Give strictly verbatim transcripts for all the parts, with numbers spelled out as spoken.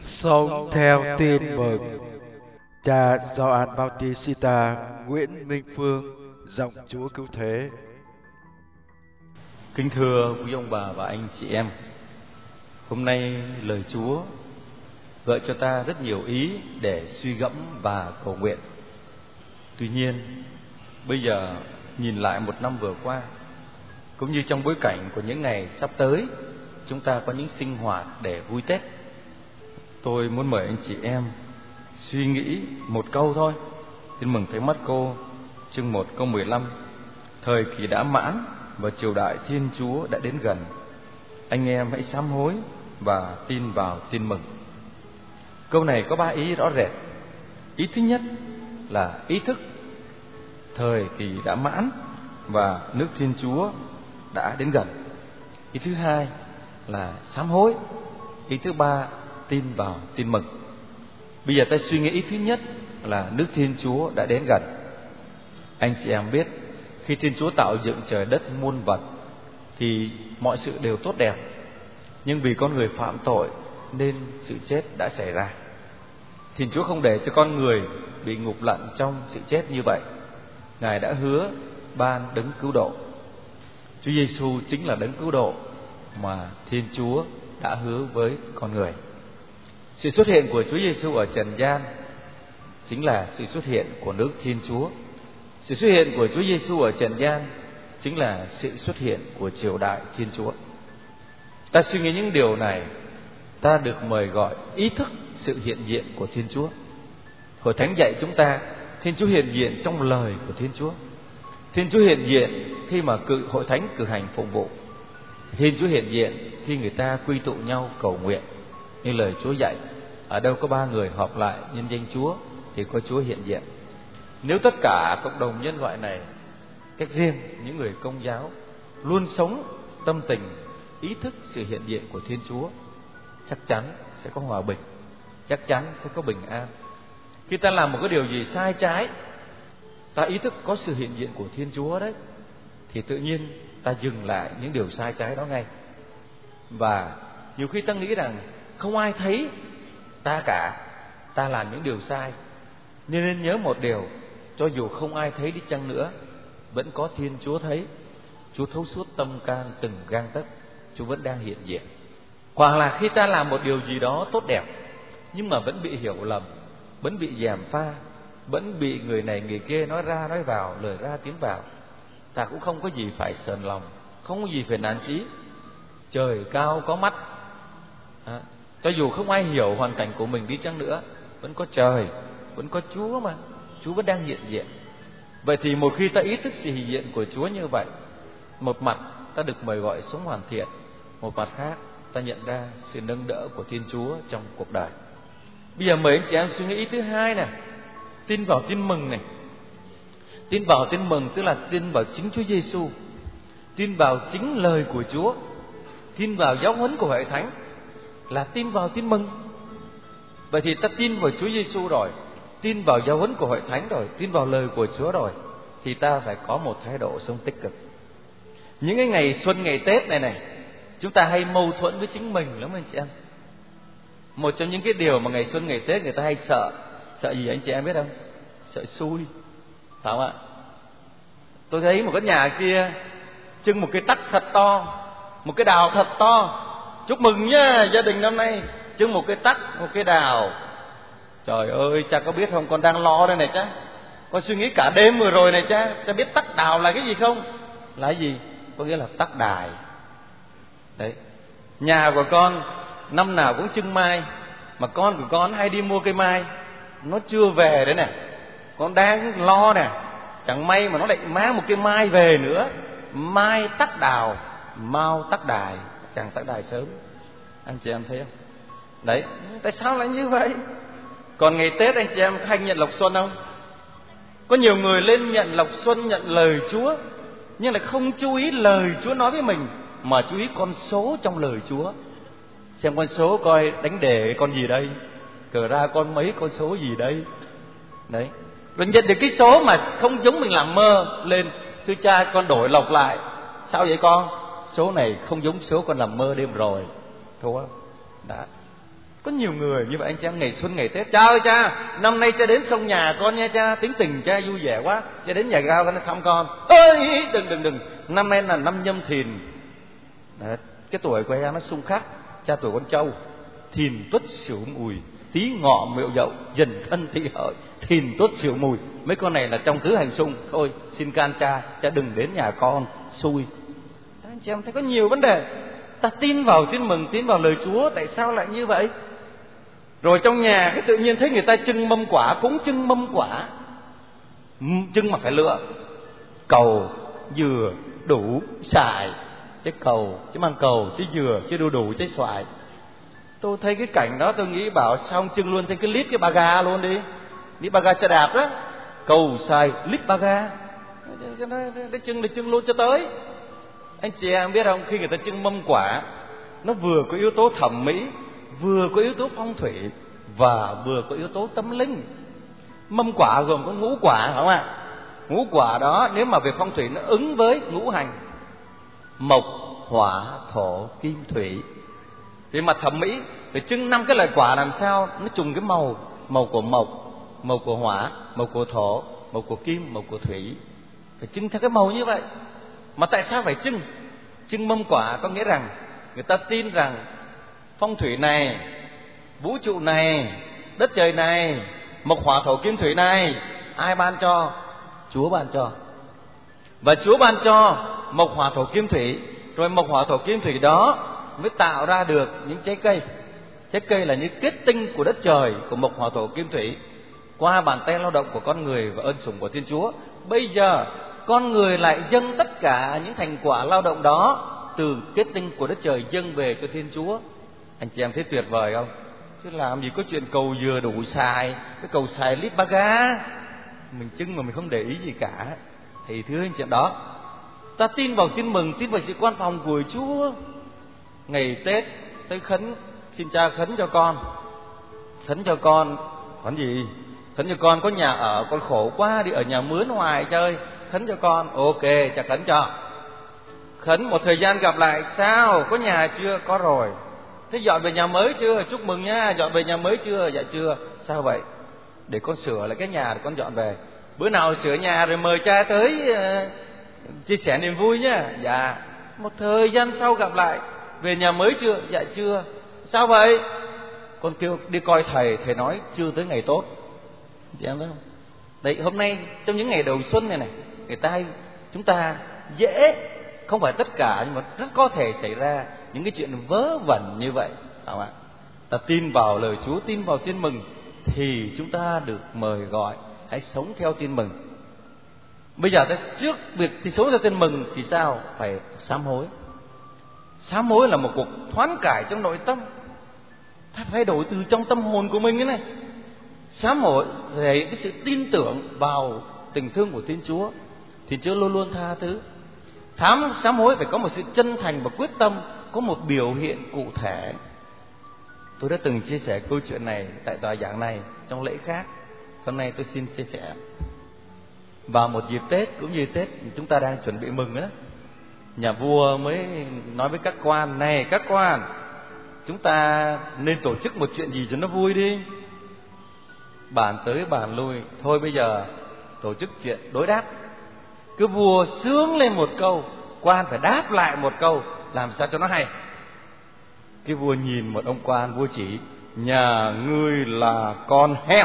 Sống theo tin mừng. Cha Gioan Bautista, Nguyễn Minh Phương, giọng Chúa Cứu Thế. Kính thưa quý ông bà và anh chị em, hôm nay lời Chúa gợi cho ta rất nhiều ý để suy gẫm và cầu nguyện. Tuy nhiên, bây giờ nhìn lại một năm vừa qua, cũng như trong bối cảnh của những ngày sắp tới, chúng ta có những sinh hoạt để vui Tết. Tôi muốn mời anh chị em suy nghĩ một câu thôi. Tin mừng Thánh Mát-cô chương một câu mười lăm: Thời kỳ đã mãn và triều đại Thiên Chúa đã đến gần. Anh em hãy sám hối và tin vào tin mừng. Câu này có ba ý rõ rệt. Ý thứ nhất là ý thức thời kỳ đã mãn và nước Thiên Chúa đã đến gần. Ý thứ hai là sám hối. Ý thứ ba tin vào tin mừng. Bây giờ ta suy nghĩ ý thứ nhất là nước Thiên Chúa đã đến gần. Anh chị em biết, khi Thiên Chúa tạo dựng trời đất muôn vật thì mọi sự đều tốt đẹp. Nhưng vì con người phạm tội nên sự chết đã xảy ra. Thiên Chúa không để cho con người bị ngục lặn trong sự chết như vậy. Ngài đã hứa ban đấng cứu độ. Chúa Giêsu chính là đấng cứu độ mà Thiên Chúa đã hứa với con người. Sự xuất hiện của Chúa Giêsu ở trần gian chính là sự xuất hiện của nước Thiên Chúa. Sự xuất hiện của Chúa Giêsu ở trần gian chính là sự xuất hiện của triều đại Thiên Chúa. Ta suy nghĩ những điều này, ta được mời gọi ý thức sự hiện diện của Thiên Chúa. Hội Thánh dạy chúng ta Thiên Chúa hiện diện trong lời của Thiên Chúa. Thiên Chúa hiện diện khi mà cự Hội Thánh cử hành phụng vụ. Thiên Chúa hiện diện khi người ta quy tụ nhau cầu nguyện. Như lời Chúa dạy, ở đâu có ba người họp lại nhân danh Chúa thì có Chúa hiện diện. Nếu tất cả cộng đồng nhân loại này, cách riêng những người Công giáo, luôn sống tâm tình ý thức sự hiện diện của Thiên Chúa, chắc chắn sẽ có hòa bình, chắc chắn sẽ có bình an. Khi ta làm một cái điều gì sai trái, ta ý thức có sự hiện diện của Thiên Chúa đấy, thì tự nhiên ta dừng lại những điều sai trái đó ngay. Và nhiều khi ta nghĩ rằng không ai thấy ta cả, ta làm những điều sai. Nên nên nhớ một điều, cho dù không ai thấy đi chăng nữa, vẫn có Thiên Chúa thấy. Chúa thấu suốt tâm can từng gang tấc, Chúa vẫn đang hiện diện. Hoặc là khi ta làm một điều gì đó tốt đẹp, nhưng mà vẫn bị hiểu lầm, vẫn bị gièm pha, vẫn bị người này người kia nói ra nói vào, lời ra tiếng vào, ta cũng không có gì phải sờn lòng, không có gì phải nản chí. Trời cao có mắt, à, cho dù không ai hiểu hoàn cảnh của mình đi chăng nữa, vẫn có trời, vẫn có Chúa mà, Chúa vẫn đang hiện diện. Vậy thì một khi ta ý thức sự hiện diện của Chúa như vậy, một mặt ta được mời gọi sống hoàn thiện, một mặt khác ta nhận ra sự nâng đỡ của Thiên Chúa trong cuộc đời. Bây giờ mời anh chị em suy nghĩ ý thứ hai này, tin vào tin mừng này. Tin vào tin mừng tức là tin vào chính Chúa Giêsu, tin vào chính lời của Chúa, tin vào giáo huấn của Hội Thánh, là tin vào tin mừng. Vậy thì ta tin vào Chúa Giêsu rồi, tin vào giáo huấn của Hội Thánh rồi, tin vào lời của Chúa rồi, thì ta phải có một thái độ sống tích cực. Những cái ngày xuân ngày Tết này này, chúng ta hay mâu thuẫn với chính mình lắm anh chị em. Một trong những cái điều mà ngày xuân ngày Tết người ta hay sợ, sợ gì anh chị em biết không? Sợ xui, phải không ạ? Tôi thấy một cái nhà kia trưng một cái tắc thật to, một cái đào thật to. Chúc mừng nhá, gia đình năm nay trưng một cái tắc, một cái đào. Trời ơi, cha có biết không, con đang lo đây này cha. Con suy nghĩ cả đêm vừa rồi này cha. Cha biết tắc đào là cái gì không? Là cái gì? Có nghĩa là tắc đài. Đấy. Nhà của con năm nào cũng trưng mai, mà con của con hay đi mua cây mai, nó chưa về đấy nè. Con đang lo nè, chẳng may mà nó lại mang một cây mai về nữa. Mai tắc đào, mau tắc đài, chẳng tắc đài sớm. Anh chị em thấy không? Đấy, tại sao lại như vậy? Còn ngày Tết anh chị em hay nhận lộc xuân không? Có nhiều người lên nhận lộc xuân, nhận lời Chúa, nhưng lại không chú ý lời Chúa nói với mình, mà chú ý con số trong lời Chúa. Xem con số coi đánh đề con gì đây, cờ ra con mấy con số gì đây. Đấy, rồi nhận được cái số mà không giống mình làm mơ lên, thưa cha con đổi lộc lại. Sao vậy con? Số này không giống số con làm mơ đêm rồi. Thua. Đã. Có nhiều người như vậy anh chị em, ngày xuân ngày Tết, cha ơi cha, năm nay cha đến sông nhà con nha cha, tính tình cha vui vẻ quá, cha đến nhà ga con thăm con. Ơi đừng đừng đừng, năm nay là năm Nhâm Thìn. Đấy, cái tuổi của em nó xung khắc, cha tuổi con trâu, Thìn Tuất Sửu Mùi, Tý Ngọ Mẹo Dậu, Dần Thân Tỵ Hợi, Thìn Tuất Sửu Mùi, mấy con này là trong tứ hành xung. Thôi xin can cha, cha đừng đến nhà con xui. Anh chị em thấy có nhiều vấn đề. Ta tin vào tin mừng, tin vào lời Chúa, tại sao lại như vậy? Rồi trong nhà cái tự nhiên thấy người ta trưng mâm quả, cũng trưng mâm quả, trưng mà phải lựa cầu, dừa, đủ, xoài. Chứ cầu, chứ mang cầu, chứ dừa, chứ đu đủ, chứ xoài. Tôi thấy cái cảnh đó tôi nghĩ bảo sao ông trưng luôn thêm cái lít cái ba ga luôn đi, lít ba ga xe đạp đó, cầu xoài lít ba ga, cái nó trưng để trưng luôn cho tới. Anh chị em biết không, khi người ta trưng mâm quả, nó vừa có yếu tố thẩm mỹ, vừa có yếu tố phong thủy, và vừa có yếu tố tâm linh. Mâm quả gồm có ngũ quả, phải không ạ? Ngũ quả đó nếu mà về phong thủy nó ứng với ngũ hành mộc, hỏa, thổ, kim, thủy. Thì mặt thẩm mỹ phải trưng năm cái loại quả làm sao nó trùng cái màu, màu của mộc, màu của hỏa, màu của thổ, màu của kim, màu của thủy. Phải trưng theo cái màu như vậy. Mà tại sao phải trưng? Trưng mâm quả có nghĩa rằng người ta tin rằng phong thủy này, vũ trụ này, đất trời này, mộc hỏa thổ kim thủy này, ai ban cho? Chúa ban cho. Và Chúa ban cho mộc hỏa thổ kim thủy, rồi mộc hỏa thổ kim thủy đó mới tạo ra được những trái cây. Trái cây là những kết tinh của đất trời, của mộc hỏa thổ kim thủy, qua bàn tay lao động của con người và ân sủng của Thiên Chúa. Bây giờ con người lại dâng tất cả những thành quả lao động đó từ kết tinh của đất trời dâng về cho Thiên Chúa. Anh chị em thấy tuyệt vời không? Chứ làm gì có chuyện cầu dừa đủ xài, cái cầu xài lít ba ga mình trưng mà mình không để ý gì cả. Thì thưa anh chị em, đó ta tin vào tin mừng, tin vào sự quan phòng của Chúa. Ngày Tết tới khấn, xin cha khấn cho con, khấn cho con còn gì, khấn cho con có nhà ở, con khổ quá đi ở nhà mướn hoài chơi, khấn cho con. Ok, cha khấn cho. Khấn một thời gian gặp lại, sao có nhà chưa? Có rồi. Thế dọn về nhà mới chưa? Chúc mừng nha. Dọn về nhà mới chưa? Dạ chưa. Sao vậy? Để con sửa lại cái nhà để con dọn về. Bữa nào sửa nhà rồi mời cha tới uh, chia sẻ niềm vui nhá. Dạ. Một thời gian sau gặp lại, về nhà mới chưa? Dạ chưa. Sao vậy? Con kêu đi coi thầy, thầy nói chưa tới ngày tốt. Chị em thấy không? Đấy, hôm nay trong những ngày đầu xuân này này, người ta hay, chúng ta dễ, không phải tất cả nhưng mà rất có thể xảy ra những cái chuyện vớ vẩn như vậy, phải không ạ? Ta tin vào lời Chúa, tin vào tin mừng thì chúng ta được mời gọi hãy sống theo tin mừng. Bây giờ ta trước việc thì sống theo tin mừng thì sao? Phải sám hối. Sám hối là một cuộc thoán cải trong nội tâm, ta thay đổi từ trong tâm hồn của mình thế này. Sám hối để cái sự tin tưởng vào tình thương của Thiên Chúa. Thiên Chúa luôn luôn tha thứ. Thám sám hối phải có một sự chân thành và quyết tâm, có một biểu hiện cụ thể. Tôi đã từng chia sẻ câu chuyện này tại tòa giảng này trong lễ khác. Hôm nay tôi xin chia sẻ. Vào một dịp Tết, cũng như Tết chúng ta đang chuẩn bị mừng đó, nhà vua mới nói với các quan: này các quan, chúng ta nên tổ chức một chuyện gì cho nó vui đi. Bàn tới bàn lui, thôi bây giờ tổ chức chuyện đối đáp. Cứ vua sướng lên một câu, quan phải đáp lại một câu, làm sao cho nó hay. Cái vua nhìn một ông quan, vua chỉ: nhà ngươi là con heo.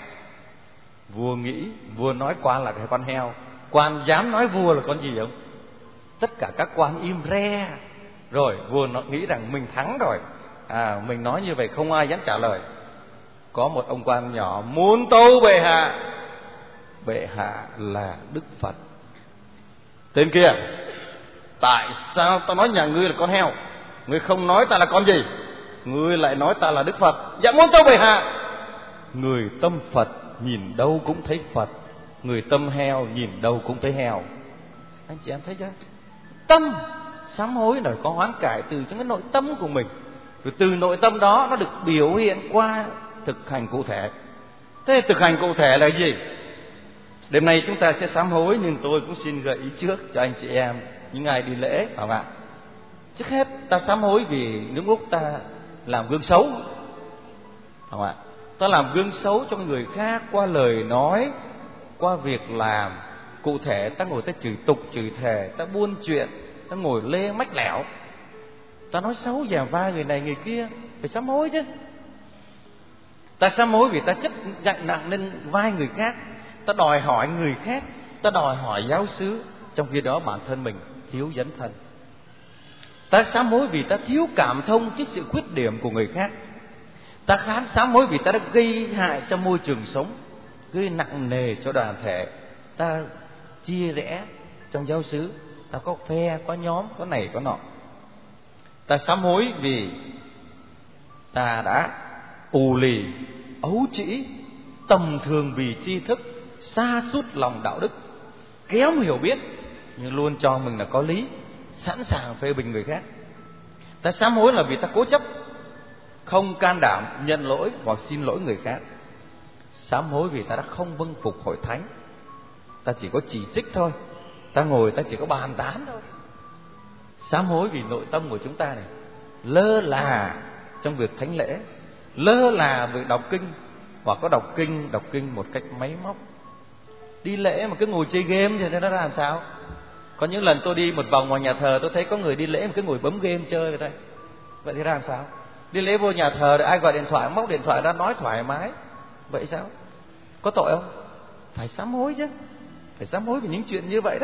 Vua nghĩ, vua nói quan là cái con heo, quan dám nói vua là con gì không? Tất cả các quan im re. Rồi vua nó nghĩ rằng mình thắng rồi, à, mình nói như vậy không ai dám trả lời. Có một ông quan nhỏ muốn tâu bệ hạ. Bệ hạ là Đức Phật. Tên kia: tại sao ta nói nhà ngươi là con heo, ngươi không nói ta là con gì? Ngươi lại nói ta là Đức Phật. Dạ muốn tâu bệ hạ. Người tâm Phật nhìn đâu cũng thấy Phật, người tâm heo nhìn đâu cũng thấy heo. Anh chị em thấy chưa? Tâm sám hối là có hoán cải từ trong cái nội tâm của mình, rồi từ nội tâm đó nó được biểu hiện qua thực hành cụ thể. Thế thực hành cụ thể là gì? Đêm nay chúng ta sẽ sám hối, nhưng tôi cũng xin gợi ý trước cho anh chị em những ai đi lễ, phải không ạ? Trước hết ta sám hối vì những lúc ta làm gương xấu, không ạ? Ta làm gương xấu cho người khác qua lời nói, qua việc làm. Cụ thể ta ngồi ta chửi tục chửi thề, ta buôn chuyện, ta ngồi lê mách lẻo, ta nói xấu gièm va người này người kia, phải sám hối chứ. Ta sám hối vì ta chất nặng nặng lên vai người khác, ta đòi hỏi người khác, ta đòi hỏi giáo xứ, trong khi đó bản thân mình thiếu dấn thân. Ta sám hối vì ta thiếu cảm thông trước sự khuyết điểm của người khác. Ta khám sám hối vì ta đã gây hại cho môi trường sống, gây nặng nề cho đoàn thể. Ta chia rẽ trong giáo xứ, ta có phe, có nhóm, có này có nọ. Ta sám hối vì ta đã ù lì, ấu trĩ, tầm thường vì tri thức, sa sút lòng đạo đức, kém hiểu biết, nhưng luôn cho mình là có lý, sẵn sàng phê bình người khác. Ta sám hối là vì ta cố chấp, không can đảm nhận lỗi hoặc xin lỗi người khác. Sám hối vì ta đã không vâng phục hội thánh, ta chỉ có chỉ trích thôi, ta ngồi ta chỉ có bàn tán thôi. Sám hối vì nội tâm của chúng ta này lơ là trong việc thánh lễ, lơ là việc đọc kinh, hoặc có đọc kinh đọc kinh một cách máy móc. Đi lễ mà cứ ngồi chơi game thì nó làm sao? Có những lần tôi đi một vòng ngoài nhà thờ, tôi thấy có người đi lễ mà cứ ngồi bấm game chơi vậy đây. Vậy thì làm sao? Đi lễ vô nhà thờ ai gọi điện thoại, móc điện thoại ra nói thoải mái, vậy sao? Có tội không? Phải sám hối chứ, phải sám hối vì những chuyện như vậy đó.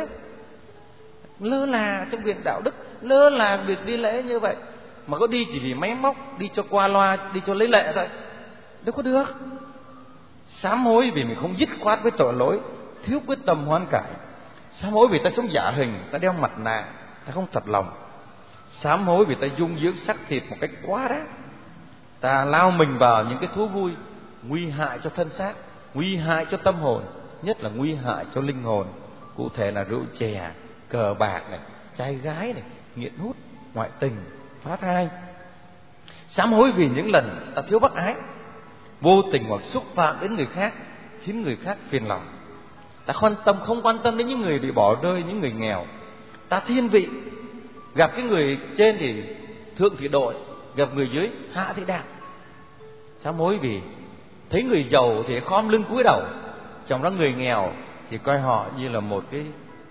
Lơ là trong việc đạo đức, lơ là việc đi lễ như vậy, mà có đi chỉ vì máy móc, đi cho qua loa, đi cho lấy lệ thôi, đâu có được. Sám hối vì mình không dứt khoát với tội lỗi, thiếu quyết tâm hoán cải. Sám hối vì ta sống giả hình, ta đeo mặt nạ, ta không thật lòng. Sám hối vì ta dung dưỡng xác thịt một cách quá đáng, ta lao mình vào những cái thú vui nguy hại cho thân xác, nguy hại cho tâm hồn, nhất là nguy hại cho linh hồn. Cụ thể là rượu chè, cờ bạc này, trai gái này, nghiện hút, ngoại tình, phá thai. Sám hối vì những lần ta thiếu bác ái, vô tình hoặc xúc phạm đến người khác, khiến người khác phiền lòng. Ta quan tâm không quan tâm đến những người bị bỏ rơi, những người nghèo. Ta thiên vị, gặp cái người trên thì thượng thì đội, gặp người dưới hạ thì đạp. Sám hối vì thấy người giàu thì khom lưng cúi đầu, trong đó người nghèo thì coi họ như là một cái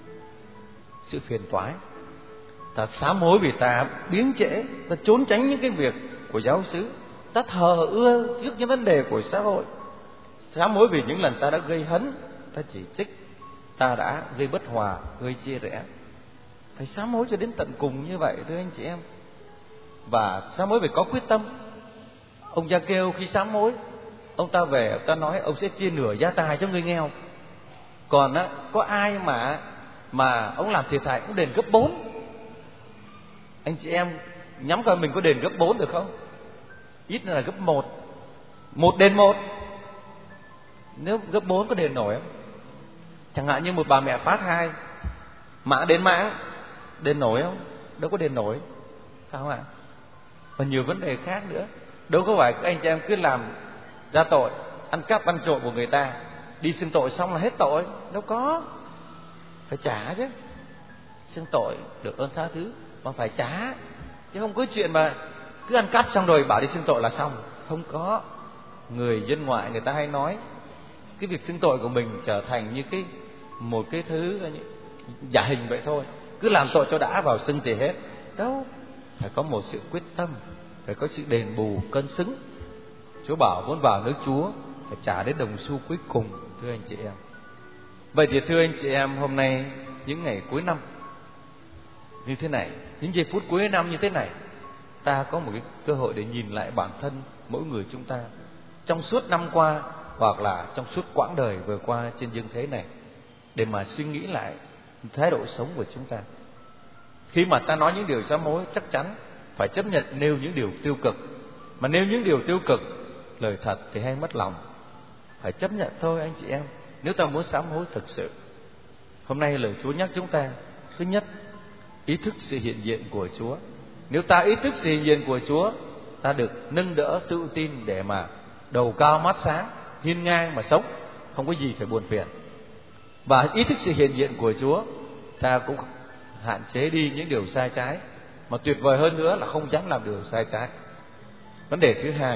sự phiền toái. Ta sám hối vì ta biếng trễ, ta trốn tránh những cái việc của giáo xứ, ta thờ ơ trước những vấn đề của xã hội. Sám hối vì những lần ta đã gây hấn, ta chỉ trích, ta đã gây bất hòa, gây chia rẽ. Phải sám hối cho đến tận cùng như vậy thưa anh chị em. Và sám hối phải có quyết tâm. Ông Gia Kêu khi sám hối, ông ta về ông ta nói ông sẽ chia nửa gia tài cho người nghèo. Còn á, có ai mà mà ông làm thiệt hại cũng đền gấp bốn. Anh chị em nhắm coi mình có đền gấp bốn được không? Ít là gấp một, một đền một. Nếu gấp bốn có đền nổi không? Chẳng hạn như một bà mẹ phá thai, mạng đến mạng, đền nổi không? Đâu có đền nổi, phải không ạ? Và nhiều vấn đề khác nữa. Đâu có phải các anh chị em cứ làm ra tội, ăn cắp ăn trộm của người ta, đi xưng tội xong là hết tội. Đâu có, phải trả chứ. Xưng tội được ơn tha thứ mà phải trả, chứ không có chuyện mà cứ ăn cắp xong rồi bảo đi xưng tội là xong. Không có. Người dân ngoại người ta hay nói cái việc xưng tội của mình trở thành như cái một cái thứ giả hình vậy thôi, cứ làm tội cho đã vào xưng thì hết. Đâu, phải có một sự quyết tâm, phải có sự đền bù cân xứng. Chúa bảo muốn vào nước Chúa phải trả đến đồng xu cuối cùng, thưa anh chị em. Vậy thì thưa anh chị em, hôm nay những ngày cuối năm như thế này, những giây phút cuối năm như thế này, ta có một cái cơ hội để nhìn lại bản thân mỗi người chúng ta trong suốt năm qua, hoặc là trong suốt quãng đời vừa qua trên dương thế này, để mà suy nghĩ lại thái độ sống của chúng ta. Khi mà ta nói những điều sám hối, chắc chắn phải chấp nhận nêu những điều tiêu cực. Mà nêu những điều tiêu cực, lời thật thì hay mất lòng. Phải chấp nhận thôi anh chị em, nếu ta muốn sám hối thực sự. Hôm nay lời Chúa nhắc chúng ta, thứ nhất, ý thức sự hiện diện của Chúa. Nếu ta ý thức sự hiện diện của Chúa, ta được nâng đỡ tự tin để mà đầu cao mắt sáng, hiên ngang mà sống, không có gì phải buồn phiền. Và ý thức sự hiện diện của Chúa, ta cũng hạn chế đi những điều sai trái. Mà tuyệt vời hơn nữa là không dám làm điều sai trái. Vấn đề thứ hai,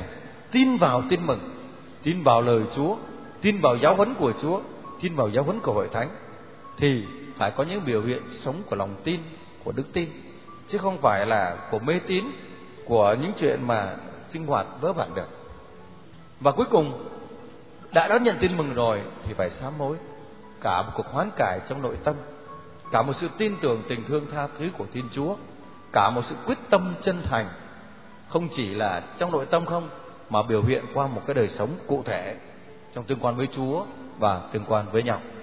tin vào tin mừng, tin vào lời Chúa, tin vào giáo huấn của Chúa, tin vào giáo huấn của hội thánh, thì phải có những biểu hiện sống của lòng tin, của đức tin, chứ không phải là của mê tín, của những chuyện mà sinh hoạt vớ vẩn được. Và cuối cùng, đã đón nhận tin mừng rồi thì phải sám hối, cả một cuộc hoán cải trong nội tâm, cả một sự tin tưởng, tình thương, tha thứ của Thiên Chúa, cả một sự quyết tâm chân thành, không chỉ là trong nội tâm không, mà biểu hiện qua một cái đời sống cụ thể trong tương quan với Chúa và tương quan với nhau.